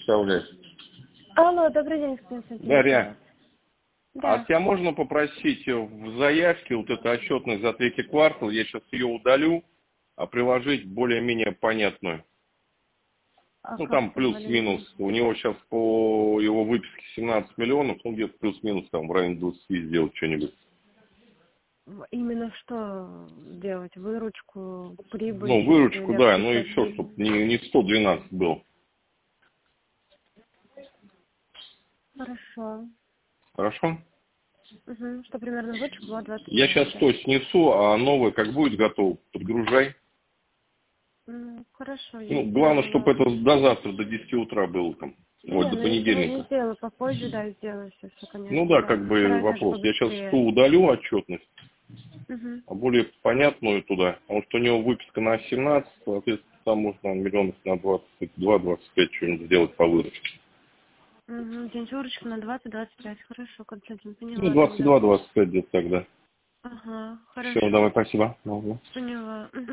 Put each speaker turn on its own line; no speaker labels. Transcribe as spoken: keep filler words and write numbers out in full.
представлять.
Алло, добрый день, Константин.
Дарья,
да.
а тебя можно попросить в заявке вот эту отчетность за третий квартал, я сейчас ее удалю, а приложить более-менее понятную.
А
Ну,
как
там
тем
плюс-минус.
более?
У него сейчас по его выписке семнадцать миллионов, ну, где-то плюс-минус там в районе двадцати сделать что-нибудь.
Именно что делать? Выручку, прибыль
Ну,
чисто
выручку,
или
да, ну и все,
отрицательную?
чтобы не, не сто двенадцать был.
Хорошо.
Хорошо?
Угу. Что примерно выручка была двадцать
Я
пять,
сейчас
да?
то снесу, а новое как будет готово, подгружай.
Ну, хорошо, я
Ну, главное, чтобы
сделаю.
это до завтра, до десяти утра было там. Вот,
Не,
до
ну я сегодня
понедельника.
сделаю, попозже, да, сделаю все, все
Ну
понятно,
да,
да.
как бы
Стараюсь даже
вопрос. Я сейчас
побыстрее.
ту удалю отчетность,
Угу.
а более понятную туда. Потому что у него выписка на семнадцать, соответственно, там можно миллионов на двадцать два двадцать пять что-нибудь сделать по выручке.
Угу. День выручка на двадцать двадцать пять. Хорошо, Константин,
Ну,
поняла
двадцать
тогда.
два двадцать пять где-то тогда.
Ага,
Все, давай,
хорошо.
спасибо. Ага.
Поняла. Мгм.